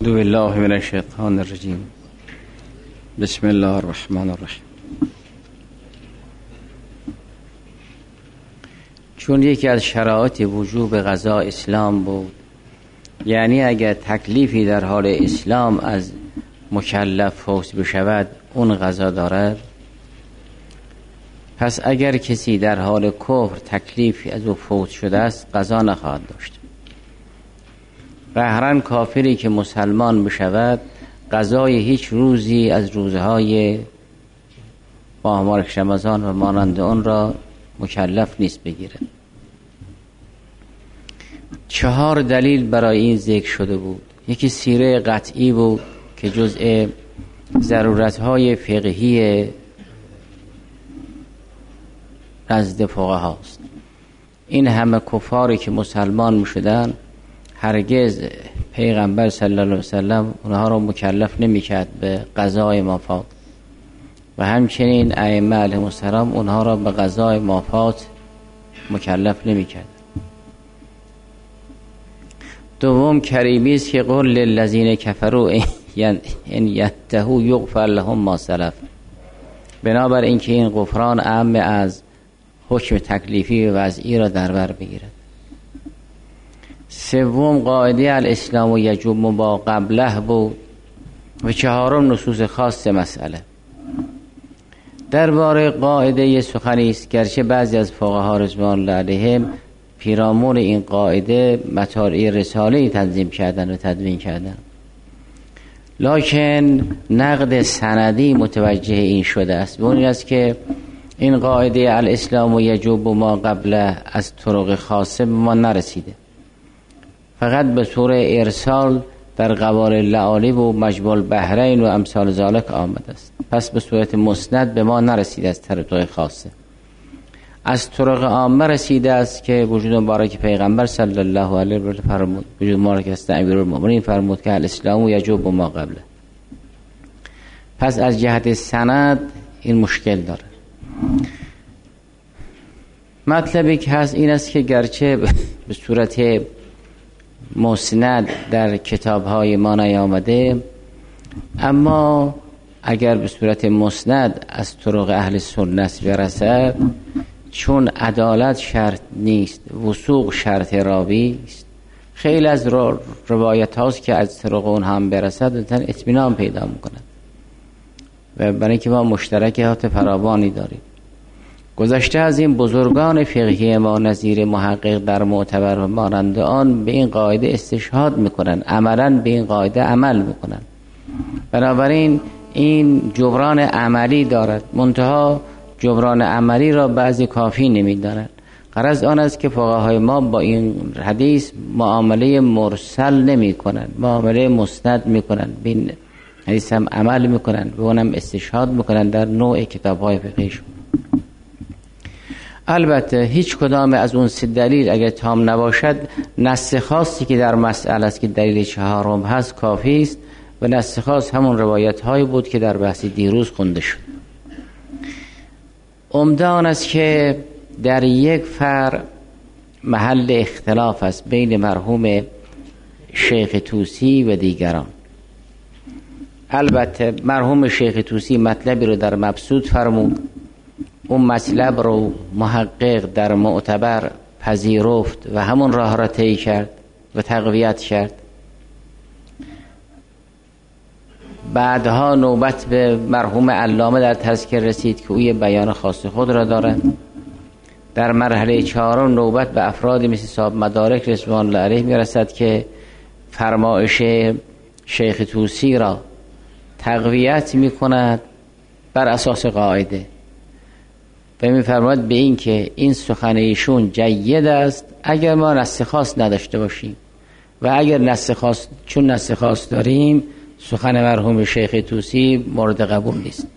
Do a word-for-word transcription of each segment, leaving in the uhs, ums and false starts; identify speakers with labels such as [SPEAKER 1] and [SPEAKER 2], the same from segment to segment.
[SPEAKER 1] اعوذ بالله من الشیطان الرجیم. بسم الله الرحمن الرحیم. چون یکی از شرایط وجوب قضا اسلام بود، یعنی اگر تکلیفی در حال اسلام از مکلف فوت بشود اون قضا دارد، پس اگر کسی در حال کفر تکلیفی از او فوت شده است قضا نخواهد داشت. بهرن کافری که مسلمان بشود قضای هیچ روزی از روزهای ماه مبارک رمضان و مانند آن را مکلف نیست بگیرد. چهار دلیل برای این ذکر شده بود. یکی سیره قطعی بود که جزء ضرورتهای فقهی نزد فقها است. این همه کفاری که مسلمان میشدن هرگز پیغمبر صلی الله علیه وسلم اونها را مکلف نمیکرد به قضای مافات و همچنین ائمه علیهم السلام اونها را به قضای مافات مکلف نمیکرد. دوم کریمی است که قل للذین کفروا ان ینتهوا یغفر لهم ما سلف. بنابر اینکه این غفران عام از حکم تکلیفی و وضعی را در بر بگیرد. سوم قاعده الاسلام و یجب ما قبله بود و چهارم نصوص خاص مسئله. درباره قاعده سخنی است، گرچه بعضی از فقها رضوان الله علیهم پیرامون این قاعده مطالع رساله‌ای تنظیم کردن و تدوین کردن، لکن نقد سندی متوجه این شده است. اون است که این قاعده الاسلام و یجب ما قبله از طرق خاصه به ما نرسیده، فقط به طور ارسال در قوارع لعالی و مجموع البحرین و امثال ذالک آمده است. پس به صورت مسند به ما نرسیده از طرق خاصه. از طرق عامه رسیده است که وجود مبارک پیغمبر صلی الله علیه و آله فرمود، وجود مبارک است امیرالمؤمنین فرمود که الاسلام و یجب ما قبله. پس از جهت سند این مشکل داره. مطلبی که هست این است که گرچه به صورت مسند در کتاب‌های ما نیامده، اما اگر به صورت مسند از طرق اهل سنت برسد، چون عدالت شرط نیست، وثوق شرط راوی است، خیلی از روایت هاست که از طرق اون هم برسد انسان اطمینان پیدا میکند و برای اینکه ما مشترکات فراوانی داریم. گذشته از این بزرگان فقهی ما نظیر محقق در معتبر و مانند آن به این قاعده استشهاد میکنن، عملا به این قاعده عمل میکنن. بنابراین این جبران عملی دارد، منتها جبران عملی را بعضی کافی نمیدانند. غرض آن است که فقهای ما با این حدیث معامله مرسل نمی کنند، معامله مسند می کنند، به این حدیث هم عمل می کنند، به اونم استشهاد می کنند در نوع کتاب های فقهیشون. البته هیچ کدام از اون سه دلیل اگر تام نباشد، نص خاصی که در مسئله است که دلیل چهارم هست کافی است و نص خاص همون روایت هایی بود که در بحث دیروز خونده شد. عمده آن است که در یک فرع محل اختلاف است بین مرحوم شیخ طوسی و دیگران. البته مرحوم شیخ طوسی مطلبی رو در مبسوط فرمود، اون مطلب رو محقق در معتبر پذیرفت و همون راه را طی کرد و تقویت کرد. بعدها نوبت به مرحوم علامه در تذکر رسید که او یه بیان خاص خود را دارد. در مرحله چهارم نوبت به افرادی مثل صاحب مدارک رضوان الله علیه میرسد که فرمایش شیخ طوسی را تقویت میکند بر اساس قاعده و میفرماید به این که این سخن ایشون جید است اگر ما نص خاص نداشته باشیم و اگر نص خاص، چون نص خاص داریم، سخن مرحوم شیخ طوسی مورد قبول نیست.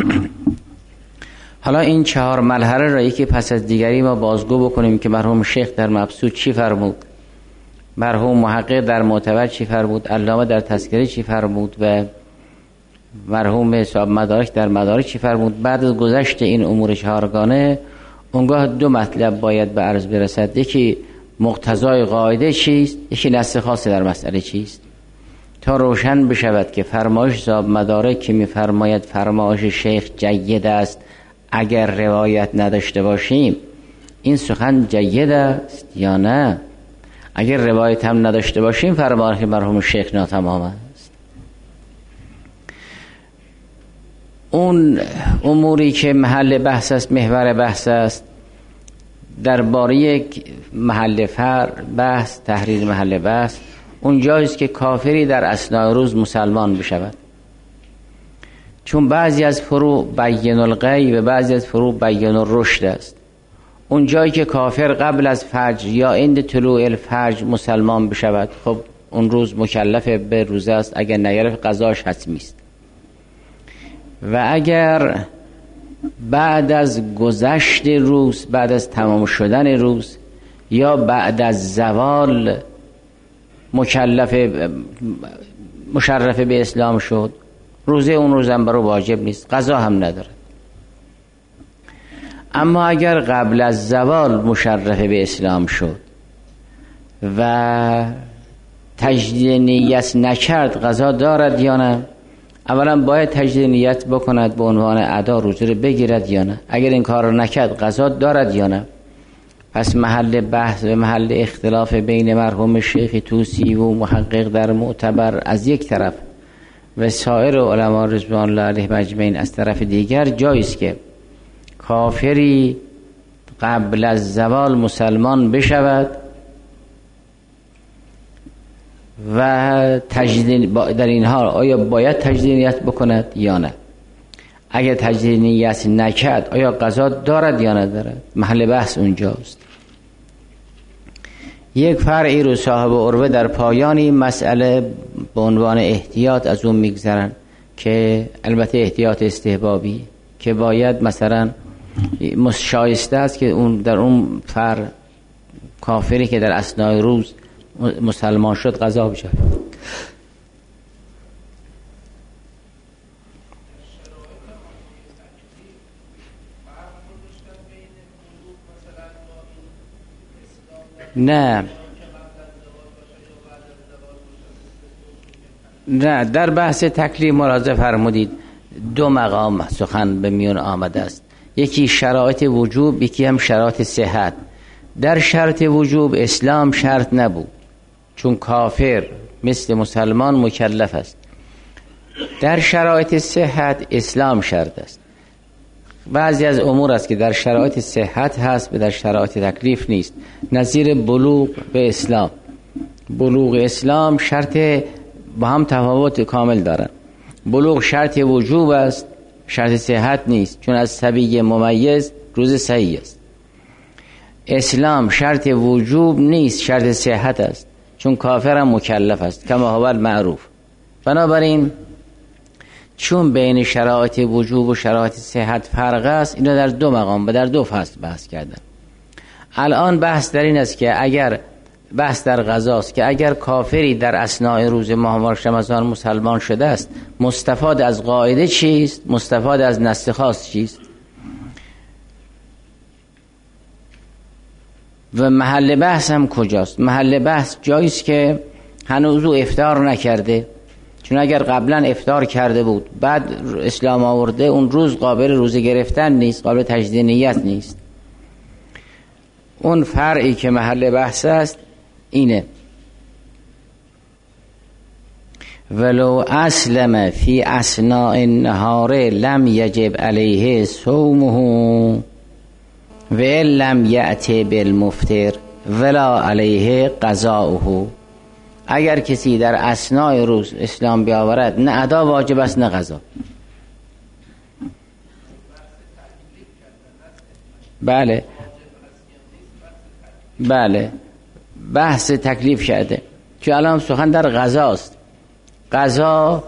[SPEAKER 1] حالا این چهار مرحله را یکی پس از دیگری ما بازگو بکنیم که مرحوم شیخ در مبسوط چی فرمود، مرحوم محقق در معتبر چی فرمود، علامه در تذکره چی فرمود و مرحوم صاحب مدارک در مدارک چی فرمود. بعد از گذشت این امور چهارگانه اونگاه دو مطلب باید به عرض برسد، یکی مقتضای قاعده چیست، یکی نص خاص در مسئله چیست، تا روشن بشود که فرمایش صاحب مدارک که می‌فرماید فرمایش شیخ جید است اگر روایت نداشته باشیم، این سخن جید است یا نه؟ اگر روایت هم نداشته باشیم فرمایش مرحوم شیخ ناتمام است. اون اموری که محل بحث است، محور بحث است، درباره یک محل فر بحث، تحریر محل بحث، اون جاییست که کافری در اثناء روز مسلمان بشود، چون بعضی از فرو بیان الغی و بعضی از فرو بیان الرشد است. اون جایی که کافر قبل از فجر یا عند طلوع الفجر مسلمان بشود، خب اون روز مکلف به روزه است، اگر نگرفت قضاش حتمی است. و اگر بعد از گذشت روز، بعد از تمام شدن روز یا بعد از زوال مکلف مشرف به اسلام شد، روزه اون روز هم برای واجب نیست، قضا هم نداره. اما اگر قبل از زوال مشرف به اسلام شد و تجدید نیت نکرد، قضا دارد یا نه؟ اولا باید تجدید نیت بکند به عنوان ادا، روزه رو بگیرد یا نه؟ اگر این کار رو نکرد قضا دارد یا نه؟ پس محل بحث و محل اختلاف بین مرحوم شیخ طوسی و محقق در معتبر از یک طرف و سایر علما رضوان الله علیهم اجمعین از طرف دیگر، جاییست که کافری قبل از زوال مسلمان بشود و تجدید در این حال آیا باید تجدید نیت بکند یا نه؟ اگر تجدید نیت نکرد آیا قضا دارد یا ندارد؟ محل بحث اونجاست. یک فرعی رو صاحب عروه در پایان این مسئله به عنوان احتیاط از اون میگذرن که البته احتیاط استحبابی، که باید مثلا شایسته است که اون در اون فر کافری که در اثناء روز مسلمان شد قضا بشه. نه نه در بحث تکلیف ملاحظه فرمودید دو مقام سخن به میون آمده است، یکی شرایط وجوب، یکی هم شرایط صحت. در شرط وجوب اسلام شرط نبود، چون کافر مثل مسلمان مکلف است. در شرایط صحت اسلام شرط است. بعضی از امور است که در شرایط صحت هست و در شرایط تکلیف نیست، نظیر بلوغ به اسلام. بلوغ اسلام شرط با هم تفاوت کامل دارن. بلوغ شرط وجوب است، شرط صحت نیست، چون از صبی ممیز روز صحیح است. اسلام شرط وجوب نیست، شرط صحت است، چون کافر هم مکلف است، کما هو المعروف. بنابراین چون بین شرایط وجوب و شرایط صحت فرق است، اینا در دو مقام و در دو فصل بحث کردن. الان بحث در این است که اگر بحث در قضاست که اگر کافری در اثناء روز ماه رمضان مسلمان شده است، مستفاد از قاعده چیست؟ مستفاد از نص خاص چیست؟ و محل بحث هم کجاست؟ محل بحث جاییست که هنوز او افطار نکرده، چون اگر قبلا افطار کرده بود بعد اسلام آورده، اون روز قابل روزه گرفتن نیست، قابل تجدید نیت نیست. اون فرعی که محل بحث است اینه: ولو اسلم فی اثناء النهار لم یجب علیه صومه و لم یأتی بالمفطر ولا علیه قضاؤه. اگر کسی در اثناء روز اسلام بیاورد، نه ادا واجب است نه قضا. بله بله بحث تکلیف شده، چون الان سخن در قضاست. قضا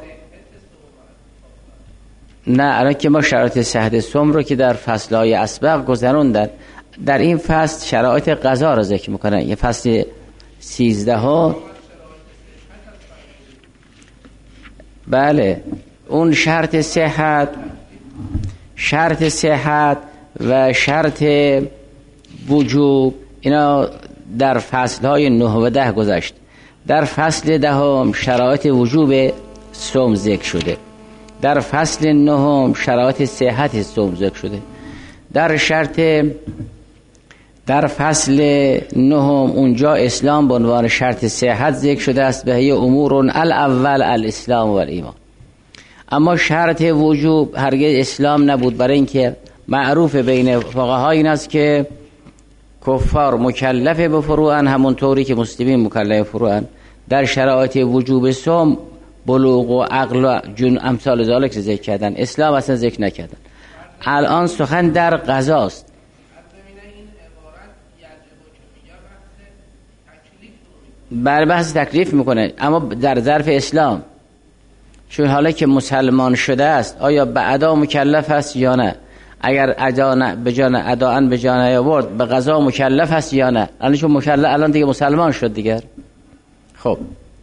[SPEAKER 1] نه، الان که ما شرایط صحت صوم رو که در فصلهای اسبق گذروندن، در این فصل شرایط قضا رو ذکر میکنن. یه فصل سیزده ها بله اون شرط صحت شرط صحت و شرط وجوب اینا در فصلهای نه و ده گذشت. در فصل دهم شرایط وجوب صوم ذکر شده. در فصل نهم شرایط صحت صوم ذکر شده. در شرط در فصل نهم اونجا اسلام به عنوان شرط صحت ذکر شده است، به هی امور الاول الاسلام و الایمان. اما شرط وجوب هرگز اسلام نبود، برای اینکه معروف بین فقها این است که کفار مکلف به فروعن همونطوری که مسلمین مکلف فروعن. در شرایط وجوب صوم بلوغ و عقل و جن امثال ذالک ذکر کردن، اسلام اصلا ذکر نکردن. الان سخن در قضاست. بر بحث تکلیف میکنه، اما در ظرف اسلام، چون حالا که مسلمان شده است آیا به ادا مکلف است یا نه؟ اگر ادا نه به جان ادا ان به جان نیاورد به قضا مکلف است یا نه؟ الان چون مکلف، الان دیگه مسلمان شد دیگر. خب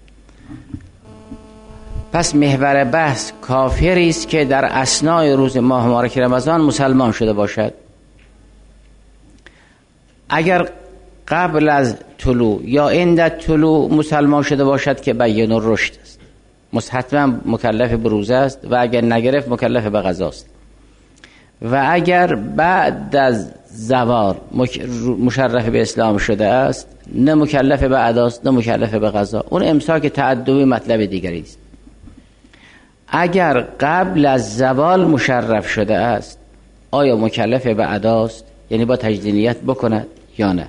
[SPEAKER 1] پس محور بحث کافری است که در اثنای روز ماه مبارک رمضان مسلمان شده باشد. اگر قبل از طلوع یا عند طلوع مسلمان شده باشد که بیان الرشد است، حتما مکلف به روزه است، و اگر نگرفت مکلف به قضا است. و اگر بعد از زوال مشرف به اسلام شده است، نه مکلف به اداست نه مکلف به قضا. اون امساک تعدوی مطلب دیگری است. اگر قبل از زوال مشرف شده است، آیا مکلف به اداست، یعنی با تجدید نیت بکند یا نه؟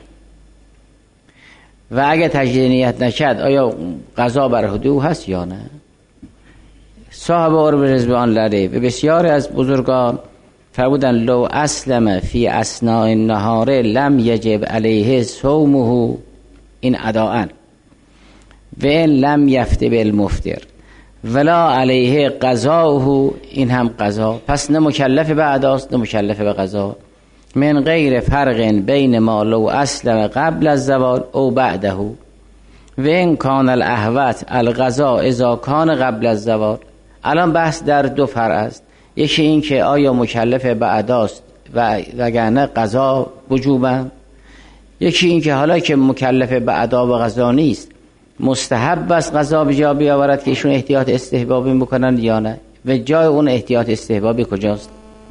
[SPEAKER 1] و اگر تجدید نیت نکرد آیا قضا بر عهده او هست یا نه؟ صاحب عرب رضوان لره و بسیار از بزرگان فرمودن لو اسلم فی اثناء النهار لم یجب علیه صومه، این اداءن، و ان لم یفته بالمفطر ولا علیه قضاؤه، این هم قضا. پس نه مکلف به اداست نه مکلف به قضا. من غیر فرق بین ما لو اسلم قبل الزوال او بعده و ان کان الاحوط القضاء اذا کان قبل الزوال. الان بحث در دو فرع است. یکی این که آیا مکلف به اداست و وگرنه قضا وجوبا. یکی این که حالا که مکلف به ادا و قضا نیست، مستحب است قضا به جا بیاورد که ایشون احتیاط استحبابی میکنن یا نه، و جای اون احتیاط استحبابی کجاست؟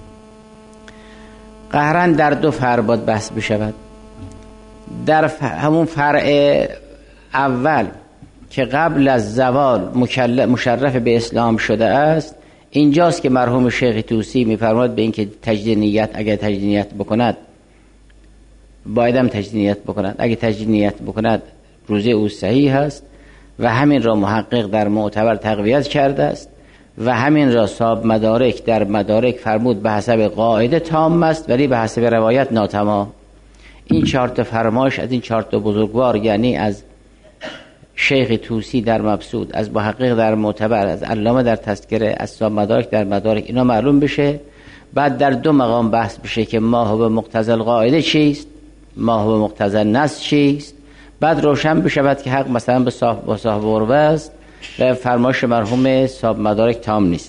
[SPEAKER 1] قهرن در دو فرع باید بحث بشود. در همون فرع اول که قبل از زوال مشرف به اسلام شده است، اینجاست که مرحوم شیخ طوسی میفرماید به این که تجدید نیت، اگر تجدید نیت بکند باید هم تجدید نیت بکند. اگر تجدید نیت بکند روزه او صحیح است و همین را محقق در معتبر تقویت کرده است و همین را صاحب مدارک در مدارک فرمود به حسب قاعده تام است ولی به حسب روایت ناتمام. این چهار تا فرمایش از این چهار تا بزرگوار، یعنی از شیخ طوسی در مبسوط، از محقق در معتبر، از علامه در تذکره، از صاحب مدارک در مدارک، اینا معلوم بشه. بعد در دو مقام بحث بشه که ما هو مقتضی القاعده چیست، ما هو مقتضی النص چیست. بعد روشن بشود که حق مثلا به صاحب با صاحب عروه است و فرمایش مرحوم صاحب مدارک تام نیست.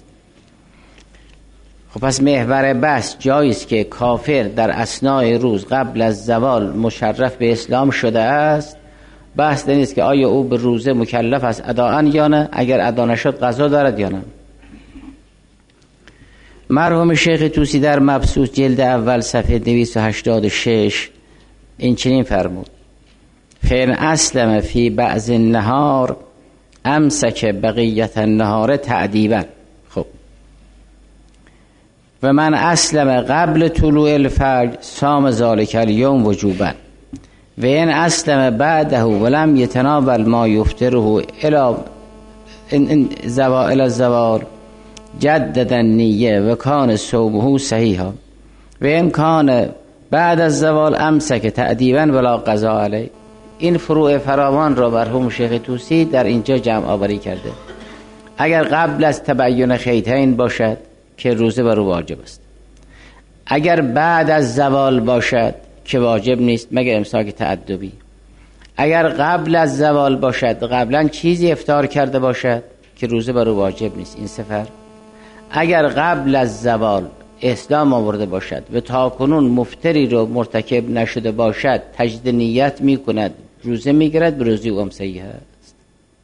[SPEAKER 1] خب پس محور بحث جایی است که کافر در اثنای روز قبل از زوال مشرف به اسلام شده است. بحث نیست که آیا او به روزه مکلف است اداءن یا نه، اگر ادا نشد قضا دارد یا نه. مرحوم شیخ طوسی در مبسوط جلد اول صفحه دویست و هشتاد و شش این چنین فرمود: فین اسلم فی بعض النهار امسک بقیت النهار تعدیبا. خب و من اسلم قبل طلوع الفجر صام ذلک الیوم وجوبا و این اسلم بعده ولم یتناول ما یفطره الی زوال الزوال جدد النیه و کان صومه صحیحا و این کان بعد از زوال امسک تعدیبا ولا قضا علیه. این فروع فراوان را مرحوم شیخ طوسی در اینجا جمع آوری کرده. اگر قبل از تبیین خیطین باشد که روزه بر او واجب است، اگر بعد از زوال باشد که واجب نیست مگر امساک تعدبی، اگر قبل از زوال باشد قبلا چیزی افطار کرده باشد که روزه بر او واجب نیست، این سفر. اگر قبل از زوال اسلام آورده باشد و تا کنون مفتری رو مرتکب نشده باشد، تجدید نیت می کند، روزه می گیرد، به روزی او هم صحیح است.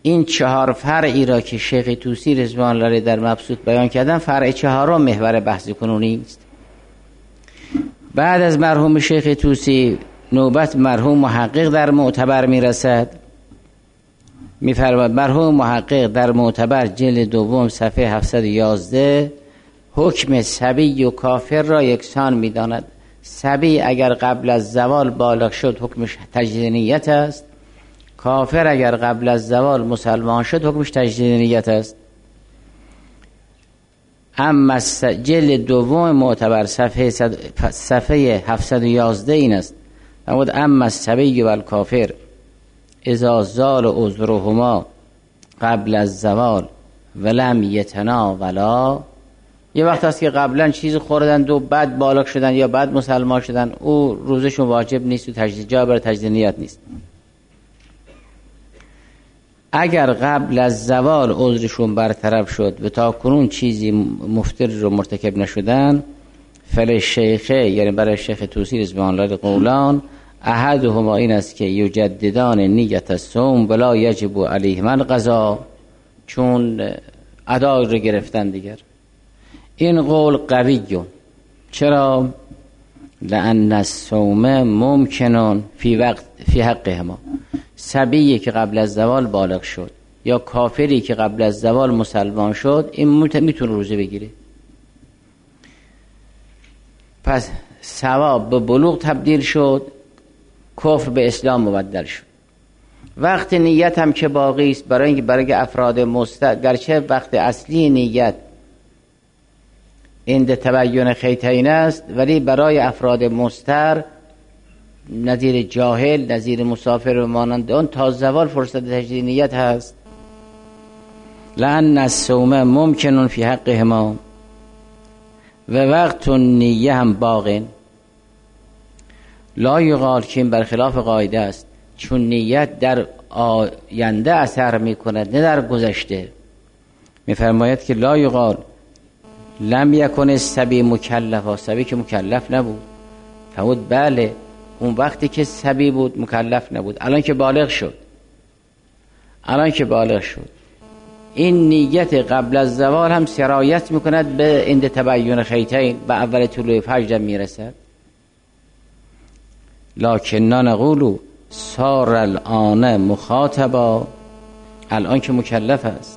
[SPEAKER 1] این چهار فرعی را که شیخ طوسی رضوان الله در مبسوط بیان کردن، فرع چهارم محور بحث کنونی است. بعد از مرحوم شیخ طوسی نوبت مرحوم محقق در معتبر میرسد. میفرماید مرحوم محقق در معتبر جلد دوم صفحه هفتصد و یازده حکم صبی و کافر را یکسان میداند. صبی اگر قبل از زوال بالغ شد حکمش تجدید نیت است، کافر اگر قبل از زوال مسلمان شد حکمش تجدید نیت است. اما جلد دوم معتبر صفحه صفحه هفتصد و یازده این است: اما الصبی و الکافر اذا زال عذرهما قبل از زوال ولم یتناولا. یه وقت هست که قبلا چیز خوردن و بعد بالغ شدن یا بعد مسلمان شدن، او روزشون واجب نیست و تجدید جا بر تجدید نیت نیست. اگر قبل از زوال عذرشون برطرف شد و تا کنون چیزی مفتر رو مرتکب نشدن، فل شیخه یعنی برای شیخ طوسی رضوان الله قولان احدهما این است که یجددان نیت الصوم ولا یجب علیهما القضا، چون ادا رو گرفتن دیگر. این قول قویه. چرا؟ لأن الصوم ممکنون فی وقت فی حقهما. صبیی که قبل از زوال بالغ شد یا کافری که قبل از زوال مسلمان شد، این میتونه روزه بگیره. پس ثواب به بلوغ تبدیل شد، کفر به اسلام مبدل شد. وقت نیت هم که باقی است، برای اینکه برای افراد مستر، گرچه وقت اصلی نیت عند تبین خیطین است، ولی برای افراد مستر نظیر جاهل، نظیر مسافر و مانند آن تا زوال فرصت تجدید نیت هست. لأن الصوم ممکن فی حقهما و وقت نیه هم باقین لا یقال، که این برخلاف قاعده است، چون نیت در آینده اثر میکند نه در گذشته. میفرماید که لا یقال لم یکن الصبی مکلفا، صبی که مکلف نبود. فرمود بله، اون وقتی که صبی بود مکلف نبود، الان که بالغ شد، الان که بالغ شد این نیت قبل از زوال هم سرایت میکند به عند تبین خیطین، به اول طلوع فجر میرسد. لکن نقول صار الان مخاطبا، الان که مکلف است.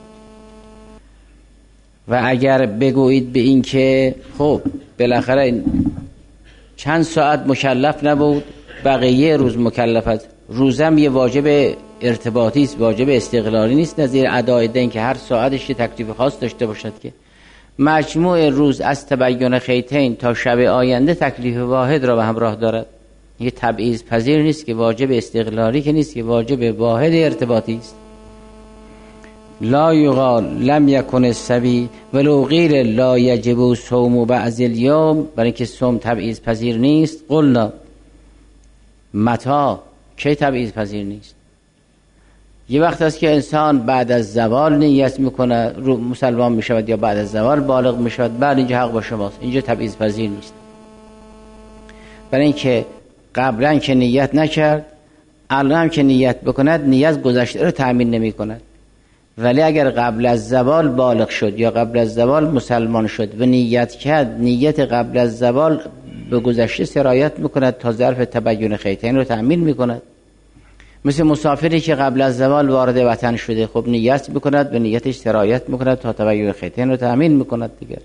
[SPEAKER 1] و اگر بگویید به این که خب بالاخره چند ساعت مکلف نبود، بقیه روز مکلف است، روزم یه واجب ارتباطی است، واجب استقلالی نیست نظیر ادای دین که هر ساعتش یه تکلیف خاص داشته باشد، که مجموع روز از تبین خیطین تا شب آینده تکلیف واحد را به همراه دارد. یه تبعیض پذیر نیست، که واجب استقلالی که نیست، که واجب واحد ارتباطی است. لا یقال لم یکن الصبی ولو قیل لا یجب صوم بعض الیوم، برای اینکه صوم تبعیض پذیر نیست. قلنا متا، کی تبعیض پذیر نیست؟ یه وقت است که انسان بعد از زوال نیت میکنه رو مسلمان میشود یا بعد از زوال بالغ میشود، بعد اینجا حق با شماست، اینجا تبعیض پذیر نیست. برای اینکه قبلا که نیت نکرد، الان هم که نیت بکند نیت گذشته رو تأمین نمی کند. ولی اگر قبل از زوال بالغ شد یا قبل از زوال مسلمان شد و نیت کرد، نیت قبل از زوال به گذشته سرایت میکند تا ظرف تبین خیطین رو تأمین میکند. مثل مسافری که قبل از زوال وارد وطن شده، خب نیت میکند و نیتش سرایت میکند تا تبین خیطین رو تأمین میکند دیگر.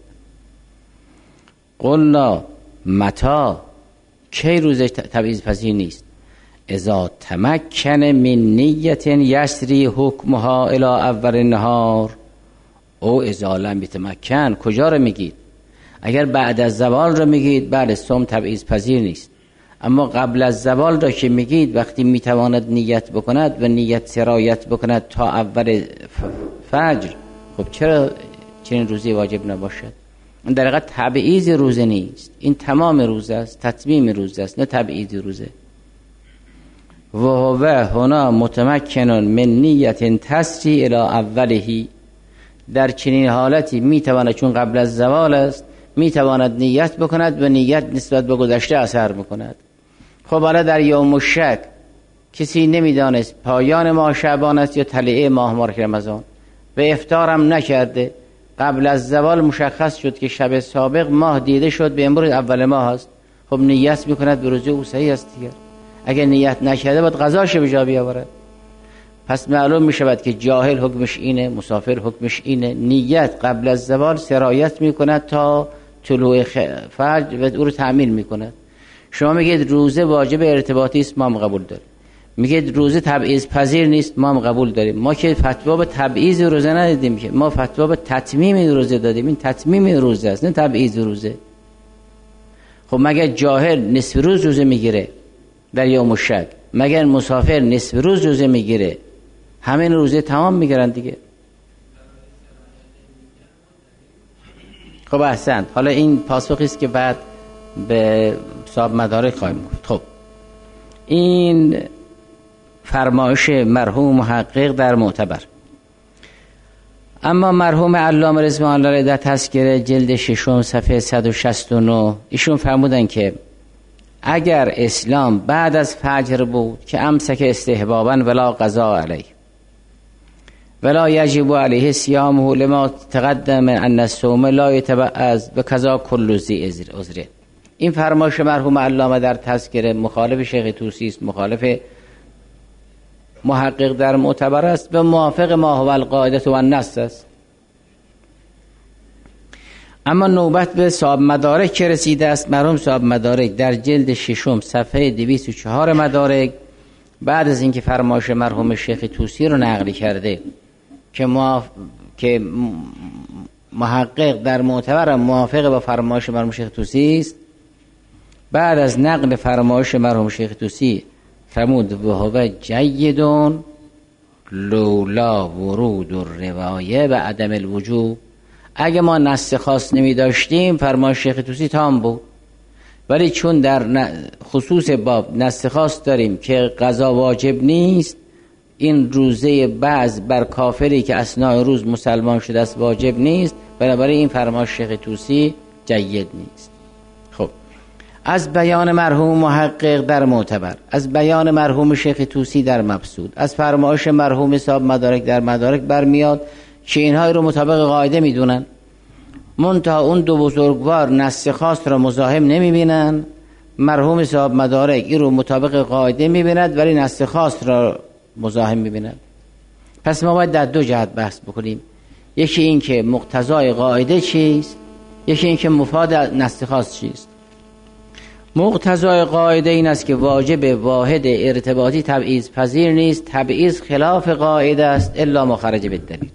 [SPEAKER 1] قلنا متا، کی روزش تبعیض پذیر نیست؟ اذا تمکن من نیت یسری حکمها الی اول النهار او اذا لم یتمکن. کجا رو میگید؟ اگر بعد از زوال رو میگید بله صوم تبعیض پذیر نیست، اما قبل از زوال را که میگید وقتی میتواند نیت بکند و نیت سرایت بکند تا اول فجر، خب چرا چنین روزی واجب نباشد؟ این در حقیقت تبعیض روزه نیست، این تمام روزه است، تتمیم روزه است، نه تبعیض روزه. و هو هنا متمکن من نیت تسری الی اوله، در چنین حالتی میتواند، چون قبل از زوال است، میتواند نیت بکند و نیت نسبت به گذشته اثر میکند. خب حالا در یوم الشک کسی نمیدانست پایان ماه شعبان است یا طلعه ماه مبارک رمضان و افطارم نکرده، قبل از زوال مشخص شد که شب سابق ماه دیده شد، به امروز اول ماه است، خب نیت میکند به روزه او صحیح است دیگر. اگر نیت نکرده باید قضاش به جا بیاورد. پس معلوم میشود که جاهل حکمش اینه، مسافر حکمش اینه. نیت قبل از زوال سرایت میکند تا طلوع فجر و او رو تأمین میکند. شما میگید روزه واجب ارتباطی است، ما هم قبول داریم. میگید روزه تبعیض پذیر نیست، ما هم قبول داریم. ما که فتوا به تبعیض روزه ندادیم، که ما فتوا به تتمیم روزه دادیم. این تتمیم روزه است نه تبعیض روزه. خب مگر جاهل نصف روز روزه میگیره در یوم الشک؟ مگر مسافر نصف روز روزه میگیره؟ همین روزه تمام میگیرن دیگه. خب احسنت. حالا این پاسخی است که بعد به صاحب مدارک خواهیم گفت. خب این فرمایش مرحوم محقق در معتبر. اما مرحوم علامه رضوان الله در تذکره جلد ششم صفحه صد و شصت و نه ایشون فرمودن که اگر اسلام بعد از فجر بود که امسک استحبابا ولا قضا علیه ولا یجب علیه صیامه لما تقدم ان الصوم لا یتبعض بقضا کل ذی عذر. این فرمایش مرحوم علامه در تذکره مخالف شیخ طوسی است، مخالف محقق در معتبر است و موافق ما هو القاعده و النص است. اما نوبت به صاحب مدارک که رسیده است، مرحوم صاحب مدارک در جلد ششم صفحه دویست و چهار مدارک بعد از اینکه فرمایش مرحوم شیخ طوسی رو نقل کرده که موف... که محقق در معتبر موافق با فرمایش مرحوم شیخ طوسی است، بعد از نقل فرمایش مرحوم شیخ طوسی فرمود و هو جیدون لولا ورود الروایه و عدم الوجوب. اگه ما نص خاص نمی داشتیم فرمایش شیخ طوسی تام بود، ولی چون در خصوص باب نص خاص داریم که قضا واجب نیست، این روزه بعض بر کافری که اثناء روز مسلمان شده است واجب نیست، بنابراین این فرمایش شیخ طوسی جید نیست. خب از بیان مرحوم محقق در معتبر، از بیان مرحوم شیخ طوسی در مبسوط، از فرمایش مرحوم صاحب مدارک در مدارک برمیاد که اینها رو مطابق قاعده میدونن، منتها اون دو بزرگوار نص خاص را مزاحم نمیبینن. مرحوم صاحب مدارک این رو مطابق قاعده میبیند ولی نص خاص را مزاحم میبیند. پس ما باید در دو جهت بحث بکنیم، یکی این که مقتضای قاعده چیست، یکی این که مفاد نص خاص چیست. مقتضای قاعده این است که واجب واحد ارتباطی تبعیض پذیر نیست، تبعیض خلاف قاعده است الا ما خرج بالدلیل.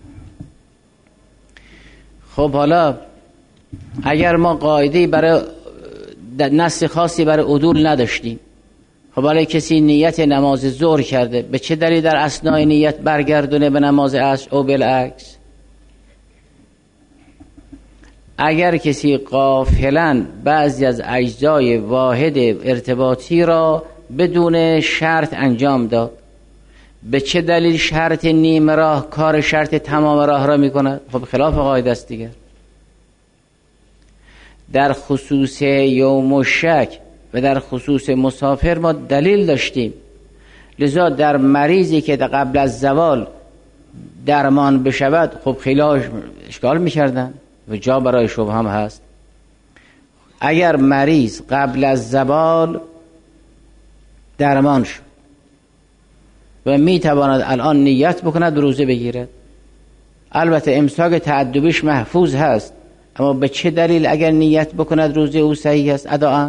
[SPEAKER 1] خب حالا اگر ما قاعده برای نص خاصی برای عدول نداشتیم، خب حالا کسی نیت نماز ظهر کرده، به چه دلیل در اثناء نیت برگردونه به نماز عصر او بالعکس؟ اگر کسی غافلاً بعضی از اجزای واحد ارتباطی را بدون شرط انجام داد، به چه دلیل شرط نیم راه کار شرط تمام راه را میکند؟ خب خلاف قاعده است دیگر. در خصوص یوم الشک و در خصوص مسافر ما دلیل داشتیم، لذا در مریضی که قبل از زوال درمان بشود خب خیلی اشکال میکردن و جا برای شبه هم هست. اگر مریض قبل از زوال درمان شد و میتواند الان نیت بکند روزه بگیرد، البته امساک تعدبیش محفوظ هست، اما به چه دلیل اگر نیت بکند روزه او صحیح است اداءً؟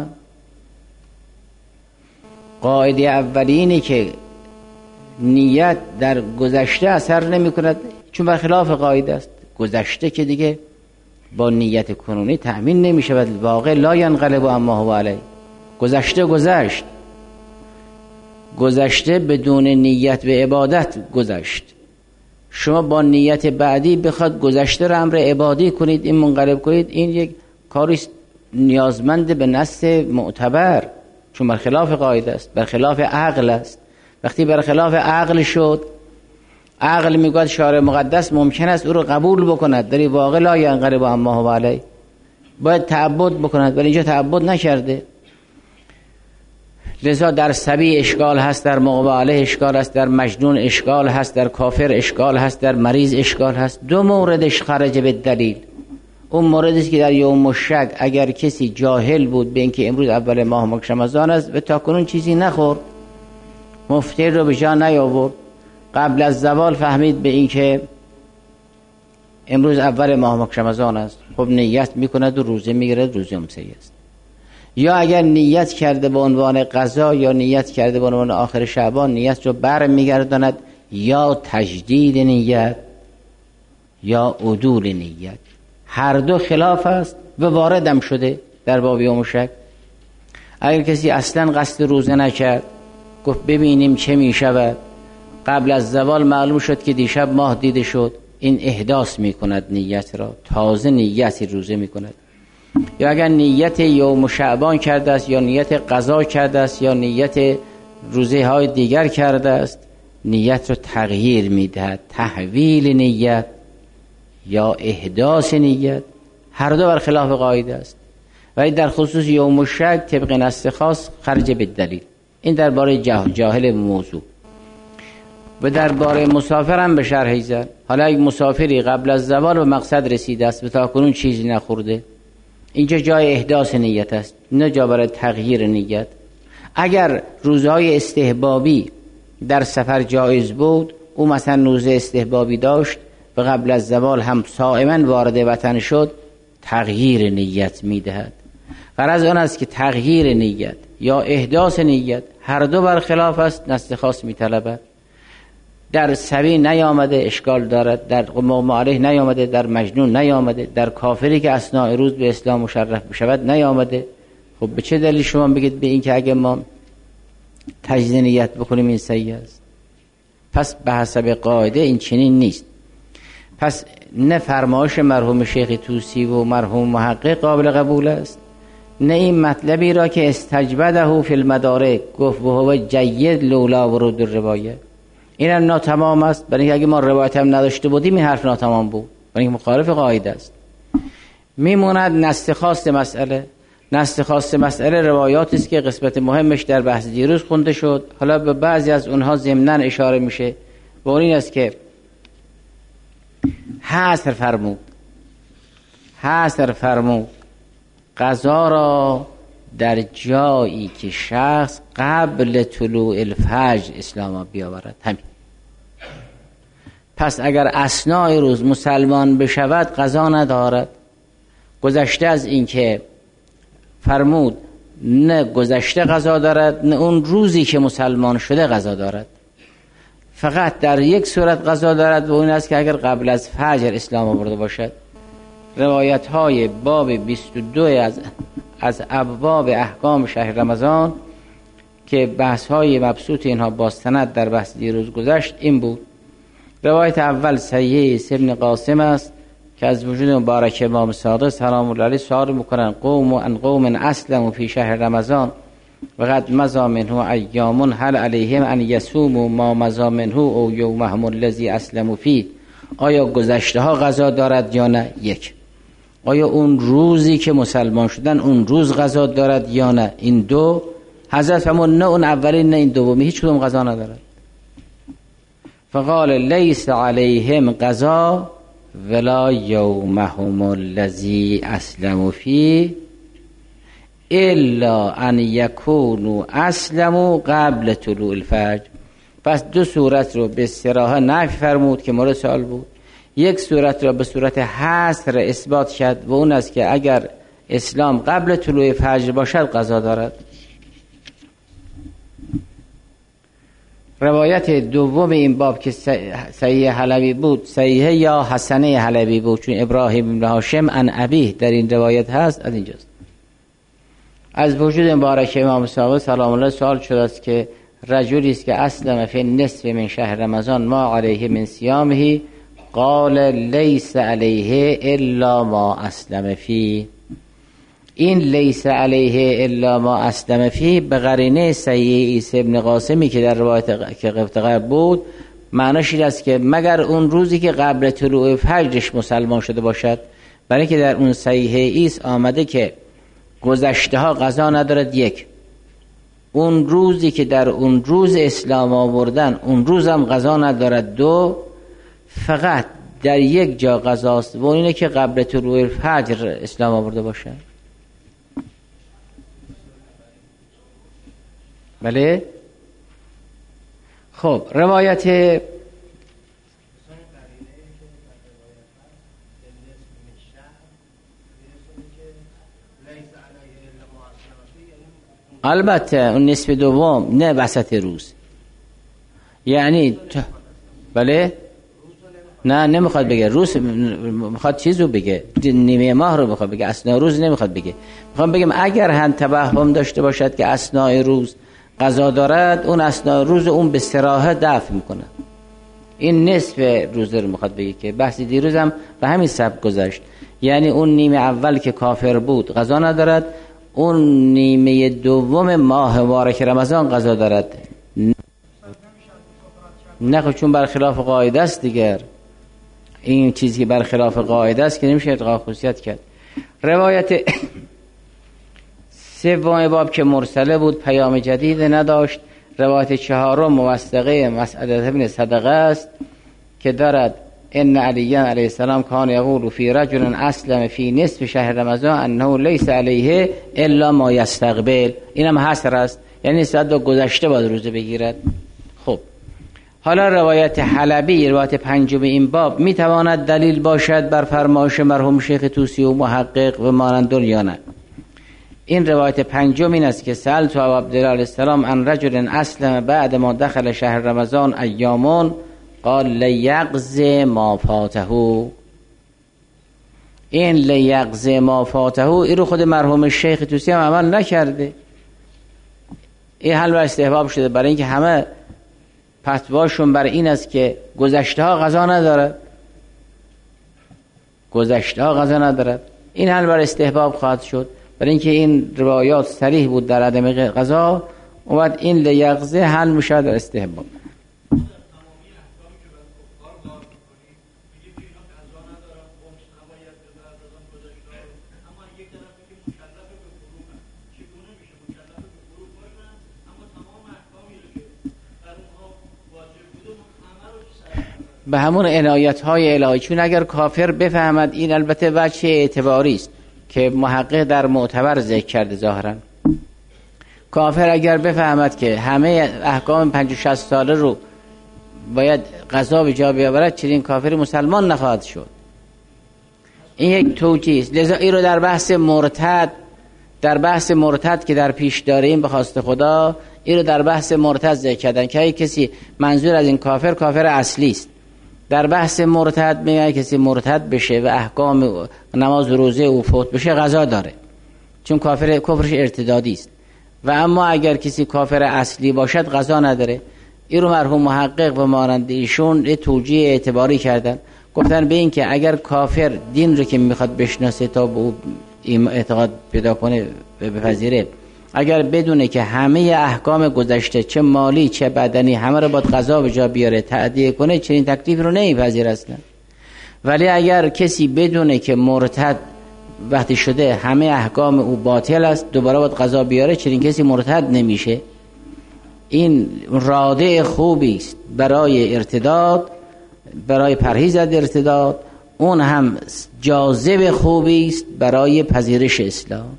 [SPEAKER 1] قاعده اولی اینه که نیت در گذشته اثر نمی کند، چون برخلاف قاعده است. گذشته که دیگه با نیت کنونی تأمین نمی شود، واقع لا ینقلب اما هو علیه. گذشته گذشت گذشته بدون نیت به عبادت گذشت. شما با نیت بعدی بخواد گذشته را امر عبادی کنید، این منقلب کنید، این یک کاری نیازمند به نص معتبر، چون برخلاف قاعده است، برخلاف عقل است. وقتی برخلاف عقل شد، عقل میگوید شارع مقدس ممکن است او رو قبول بکند، در واقع لا ینقلب اما هو علیه، باید تعبد بکند، ولی اینجا تعبد نکرده. لذا در صبی اشکال هست، در مقابله اشکال هست، در مجنون اشکال هست، در کافر اشکال هست، در مریض اشکال هست. دو موردش خرج به دلیل. اون موردی است که در یوم الشک اگر کسی جاهل بود به اینکه امروز اول ماه ماه رمضان است و تاکنون چیزی نخورد، مفطر رو به جا نیاورد، قبل از زوال فهمید به اینکه امروز اول ماه ماه رمضان است، خب نیت میکند و روزه میگیرد، روزه امسایی است. یا اگر نیت کرده به عنوان قضا یا نیت کرده به عنوان آخر شعبان، نیت رو بر میگرداند، یا تجدید نیت یا عدول نیت، هر دو خلاف است و واردم شده در باب یوم الشک. اگر کسی اصلا قصد روزه نکرد، گفت ببینیم چه می شود، قبل از زوال معلوم شد که دیشب ماه دیده شد، این احداث می کند نیت را، تازه نیتی روزه می کند. یا اگر نیت یوم شعبان کرده است یا نیت قضا کرده است یا نیت روزه های دیگر کرده است، نیت رو تغییر می دهد، تحویل نیت یا احداث نیت، هر دو بر خلاف قاعده است. ولی در خصوص یوم الشک طبق نص خاص خرج به دلیل. این درباره جاهل جاهل موضوع. و درباره مسافر هم به شرح زد. حالا یک مسافری قبل از زوال به مقصد رسیده است و تاکنون چیزی نخورده، اینجا جای احداث نیت است، نه جا برای تغییر نیت. اگر روزهای استحبابی در سفر جایز بود، او مثلا روزه استحبابی داشت و قبل از زوال هم صائما وارد وطن شد، تغییر نیت میدهد. غرض آن است که تغییر نیت یا احداث نیت هر دو برخلاف است، نص خاص میطلبد. در صبی نیامده اشکال دارد، در مغمى علیه نیامده، در مجنون نیامده، در کافری که اثناء روز به اسلام مشرف بشود نیامده. خب به چه دلیل شما بگید به این که اگه ما تجدید نیت بکنیم این صحیح است؟ پس به حسب قاعده این چنین نیست. پس نه فرمایش مرحوم شیخ طوسی و مرحوم محقق قابل قبول است، نه این مطلبی را که استجبده فی المدارک گفت و هو جید لولا ورود الروایه، این هم ناتمام است. برای اینکه اگه ما روایت هم نداشته بودیم این حرف ناتمام بود، برای اینکه مخالف قاعده است. میموند نص خاص مسئله. نص خاص مسئله روایاتی است که قسمت مهمش در بحث دیروز خونده شد. حالا به بعضی از اونها ضمناً اشاره میشه و اون این است که حصر فرمود حصر فرمود قضا را در جایی که شخص قبل طلوع الفجر اسلام بیاورد. همین. پس اگر اثناء روز مسلمان بشود قضا ندارد. گذشته از این که فرمود نه گذشته قضا دارد، نه اون روزی که مسلمان شده قضا دارد. فقط در یک صورت قضا دارد و اون است که اگر قبل از فجر اسلام آورده باشد. روایت های باب بیست و دو از از ابواب احکام شهر رمضان که بحث های مبسوط اینها با سند در بحث دیروز گذشت این بود. روایت اول صحیح ابن قاسم است که از وجود مبارک امام صادق سلام الله علیه سوال میکنن قوم و ان قوم اسلموا فی شهر رمضان و قد مضى منه ایام هل علیهم ان یصوموا ما مضى منه او یومهم الذی اسلموا فیه. آیا گذشته ها قضا دارد یا نه؟ یک. آیا اون روزی که مسلمان شدن اون روز قضا دارد یا نه؟ این دو. حضرت فرمود نه اون اولین نه این دومی، هیچ کدوم قضا ندارد. فقال لیس علیهم قضا ولا یومهم الذی اسلموا فیه الا ان یکونوا اسلموا قبل طلوع الفجر. پس دو صورت رو به صراحت نفی فرمود که مورد سوال بود. یک صورت را به صورت حصر اثبات کرد و اون است که اگر اسلام قبل طلوع فجر باشد قضا دارد. روایت دوم این باب که صحیح حلبی بود، صحیح یا حسنه حلبی بود، چون ابراهیم بن هاشم عن ابیه در این روایت هست، از اینجاست. از وجود مبارک امام صادق سلام الله سوال شده است که رجلی است که اسلم فی نصف من شهر رمضان ما علیه من صیامه قال لیس علیه الا ما اسلم فی. این لیس علیه الا ما اسلم فی به قرینه صحیح عیسی ابن قاسمی که در روایت که قبل بود معناش این است که مگر اون روزی که قبل طلوع فجرش مسلمان شده باشد. برای که در اون صحیح عیسی آمده که گذشته ها قضا ندارد. یک. اون روزی که در اون روز اسلام آوردن اون روز هم قضا ندارد. دو، فقط در یک جا قضاست و اینه که قبل طلوع فجر اسلام آورده باشه. بله. خب روایت البته اون نصف دوم نه وسط روز، یعنی ت... بله نه نمیخواد بگه روز، میخواد چیزو بگه، نیمه ماه رو میخواد بگه، اثناء روز نمیخواد بگه. میخوام بگم اگر هم توهم داشته باشد که اثناء روز قضا دارد، اون اثناء روز اون به صراحت دفع میکنه. این نصف روز رو میخواد بگه که بحث دیروز هم به همین سبک گذشت، یعنی اون نیمه اول که کافر بود قضا ندارد، اون نیمه دوم ماه مبارک رمضان قضا دارد. نه چون برخلاف قاعده است دیگر، این چیزی که برخلاف قاعده است که نمیشه ارتقا خصوصیت کرد. روایت سوم باب که مرسله بود، پیام جدید نداشت. روایت چهارم موثقه مسعود بن صدقه است که دارد ان علی علیه السلام کان یقول فی رجل اسلم فی نصف شهر رمضان انه لیس علیه الا ما یستقبل. اینم حصر است، یعنی صد تا گذشته باید روزه بگیرد. خب حالا روایت حلبی، روایت پنجم این باب میتواند دلیل باشد بر فرمایش مرحوم شیخ طوسی و محقق و مانند یا نه؟ این روایت پنجم این است که سألت ابا عبدالله علیه السلام عن رجل اسلم بعد ما دخل شهر رمضان ایامون قال لیقض ما فاته. این لیقض ما فاته این رو خود مرحوم شیخ طوسی هم عمل نکرده. این حل و استحباب شده برای اینکه همه فتواشون بر این است که گذشته ها قضا ندارد، گذشته ها قضا ندارد. این حل بر استحباب خواهد شد برای اینکه این روایات صریح بود در عدم قضا، و بعد این لیقض حل میشه در استحباب. به همون عنایت های الهی، چون اگر کافر بفهمد، این البته وجه اعتباری است که محقق در معتبر ذکر کرده ظاهرا، کافر اگر بفهمد که همه احکام پنج و شصت ساله رو باید قضا به جا بیاورد، چنین کافر مسلمان نخواهد شد. این یک توجیه است. لذا این رو در بحث مرتد، در بحث مرتد که در پیش داریم به خواست خدا، این رو در بحث مرتد ذکر کردن که کسی منظور از این کافر کافر اصلی است. در بحث مرتد میگه کسی مرتد بشه و احکام نماز و روزه او فوت بشه قضا داره، چون کافر کفرش ارتدادی است. و اما اگر کسی کافر اصلی باشد قضا نداره. این رو مرحوم محقق و مانند ایشون یه توجیه اعتباری کردن، گفتن به این که اگر کافر دین رو که میخواد بشناسه تا به او اعتقاد پیدا کنه بپذیره، اگر بدونه که همه احکام گذشته چه مالی چه بدنی همه رو باید قضا به جا بیاره تأدیه کنه، چنین تکلیف رو نمیپذیره اصلا. ولی اگر کسی بدونه که مرتد وقتی شده همه احکام او باطل است، دوباره باید قضا بیاره، چنین کسی مرتد نمیشه. این رادع خوبی است برای ارتداد، برای پرهیز از ارتداد، اون هم جاذب خوبی است برای پذیرش اسلام.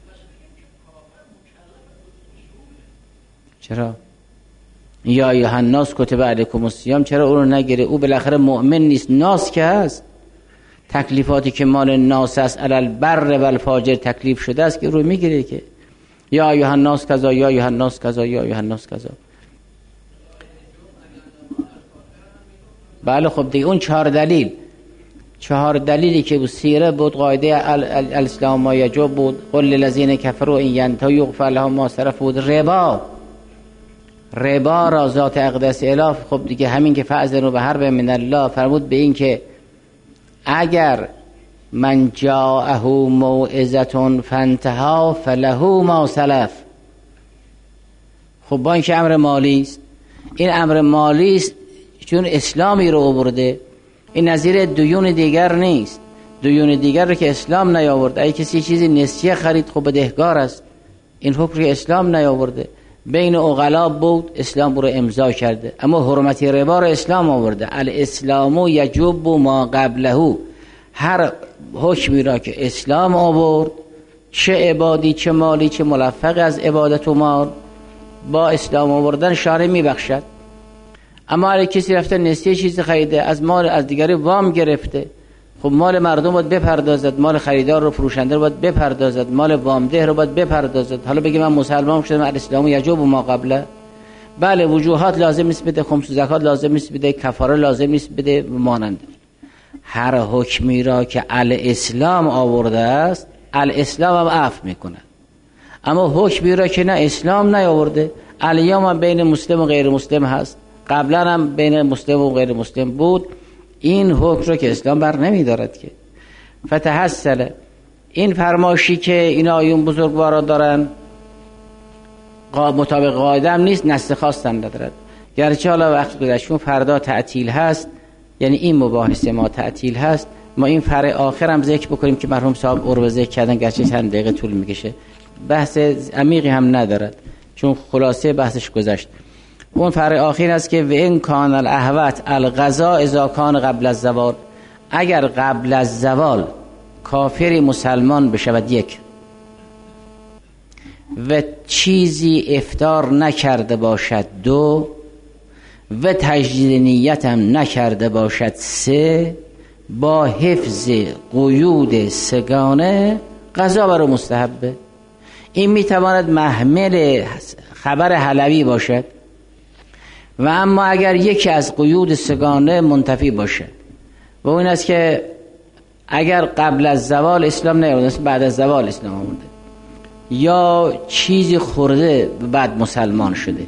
[SPEAKER 1] چرا؟ یا ایها الناس کتب علیکم الصیام، چرا او رو نگیره؟ او بالاخره مؤمن نیست، ناس که هست. تکلیفاتی که مال ناس است علی البر و الفاجر تکلیف شده است که روی میگیره که یا ایها الناس کذا یا ایها الناس کذا یا ایها الناس کذا. بله خب دیگه اون چهار دلیل، چهار دلیلی که بود سیره بود، قاعده الاسلام ما یجب بود، قل للذین کفروا ان ینتهوا یغفر لهم ما سلف بود، ربا ربا را ذات اقدس اله. خب دیگه همین که فاذنوا بحرب من الله فرمود به این که اگر من جاءه موعظه فانتهى فله ما سلف. خب با این که امر مالی است، این امر مالی است چون اسلامی رو آورده، این نظیر دیون دیگر نیست. دیون دیگر رو که اسلام نیاورده، اگه کسی چیزی نسیه خرید خب بدهکار است، این حکم اسلام نیاورده. بین عقلا بود، اسلام رو امضا کرده، اما حرمت ربا رو اسلام آورده. الاسلام یجب ما قبله، هر حکمی را که اسلام آورد، چه عبادی چه مالی چه ملفق از عبادت و مال، با اسلام آوردن شارع میبخشد. اما هر کسی رفته نسیه چیزی خریده، از مال از دیگری وام گرفته، خب مال مردم باید بپردازد، مال خریدار رو فروشنده رو باید بپردازد، مال وامده رو باید بپردازد. حالا بگی من مسلمان شدم، الاسلام یجب ما قبله، بله وجوهات لازم نیست بده، خمس و زکات لازم نیست بده، کفاره لازم نیست بده مانند. هر حکمی را که الاسلام آورده است الاسلام هم عفو میکنه. اما حکمی را که نه اسلام نیاورده، الیوم هم بین مسلم و غیر مسلم هست، قبلا هم بین مسلم و غیر مسلم بود، این حکم را که اسلام بر نمیدارد که. فتحصل این فرماشی که این آیون بزرگوارا دارن مطابق قاعده هم نیست، نص خاص هم ندارد. گرچه حالا وقت گذشت فردا تعطیل هست، یعنی این مباحثه ما تعطیل هست، ما این فرع آخر هم ذکر بکنیم که مرحوم صاحب عرو ذکر کردن، گرچه چند دقیقه طول میکشه، بحث عمیقی هم ندارد چون خلاصه بحثش گذشت. اون فرع آخر است که و این کان الاهوت الغذا اذا کان قبل الزوال، اگر قبل از زوال کافری مسلمان بشود یک و چیزی افطار نکرده باشد دو و تجدید نیت هم نکرده باشد سه، با حفظ قیود سگانه قضا بر مستحبه. این میتواند محمل خبر حلوی باشد و اما اگر یکی از قیود سگانه منتفی باشد و اون است که اگر قبل از زوال اسلام نیامده، بعد از زوال اسلام آمده، یا چیزی خورده بعد مسلمان شده،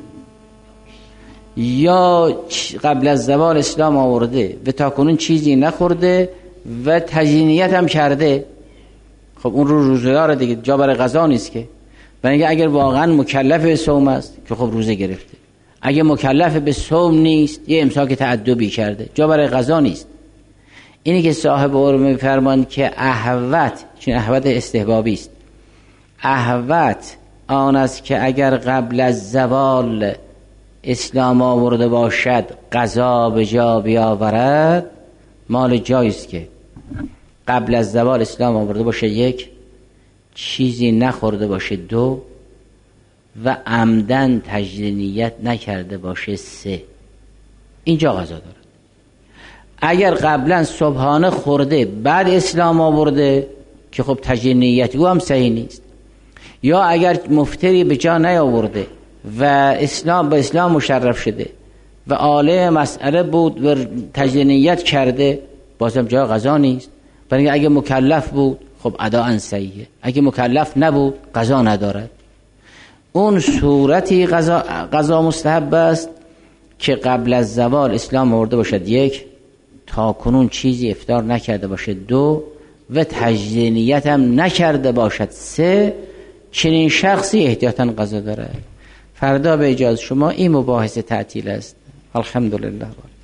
[SPEAKER 1] یا قبل از زوال اسلام آورده و تا کنون چیزی نخورده و تجدید هم کرده، خب اون رو روزه‌دار دیگه، جا برای قضا نیست که. و اینکه اگر واقعا مکلف به صوم است که خب روزه گرفته، اگه مکلف به صوم نیست یه امساک تعدبی کرده، جا برای قضا نیست. اینی که صاحب عرو می‌فرمایند که احوت، چون احوت استحبابی است، احوت آن است که اگر قبل از زوال اسلام آورده باشد قضا به جا بیاورد، مال جایست که قبل از زوال اسلام آورده باشه یک، چیزی نخورده باشه دو و عمدن تجدید نیت نکرده باشه سه، اینجا قضا دارد. اگر قبلا صبحانه خورده بعد اسلام آورده که خب تجدید نیت او هم صحیح نیست، یا اگر مفتری به جا نیاورده و اسلام به اسلام مشرف شده و آله مسئله بود و تجدید نیت کرده، بازم جا قضا نیست. برای اگه مکلف بود خب اداء صحیحه، اگه مکلف نبود قضا ندارد. اون صورتی قضا قضا مستحب است که قبل از زوال اسلام آورده باشد یک، تا کنون چیزی افطار نکرده باشد دو و تجدید نیت هم نکرده باشد سه، چنین شخصی احتیاطاً قضا دارد. فردا به اجازه شما این مباحثه تعطیل است. الحمدلله.